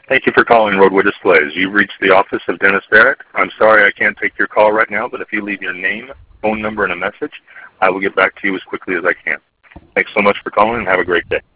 Thank you for calling Roadway Displays. You've reached the office of Dennis Barrett. I'm sorry I can't take your call right now, but if you leave your name, phone number, and a message, I will get back to you as quickly as I can. Thanks so much for calling, and have a great day.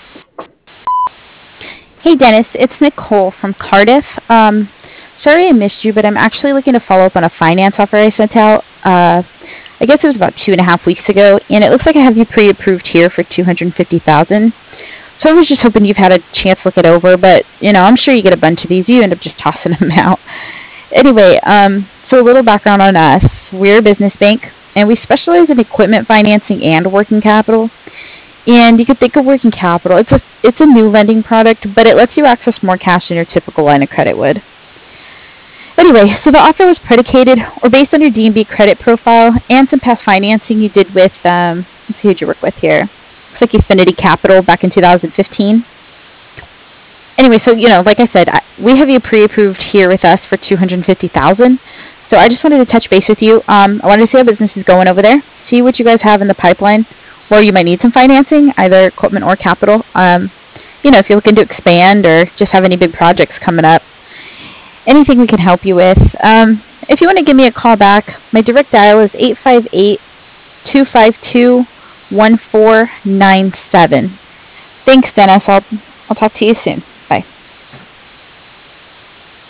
Hey Dennis, it's Nicole from Cardiff. Sorry I missed you, but I'm actually looking to follow up on a finance offer I sent out. I guess it was about 2.5 weeks ago, and it looks like I have you pre-approved here for 250,000. So I was just hoping you've had a chance to look it over, but I'm sure you get a bunch of these. You end up just tossing them out. Anyway, so a little background on us. We're a business bank, and we specialize in equipment financing and working capital. And you could think of working capital. It's a new lending product, but it lets you access more cash than your typical line of credit would. Anyway, so the offer was predicated or based on your D&B credit profile and some past financing you did with, let's see who'd you work with here. Looks like Affinity Capital back in 2015. Anyway, so, like I said, we have you pre-approved here with us for 250,000. So I just wanted to touch base with you. I wanted to see how business is going over there, see what you guys have in the pipeline, where you might need some financing, either equipment or capital. If you're looking to expand or just have any big projects coming up, anything we can help you with. If you want to give me a call back, my direct dial is 858-252-1497. Thanks, Dennis. I'll talk to you soon.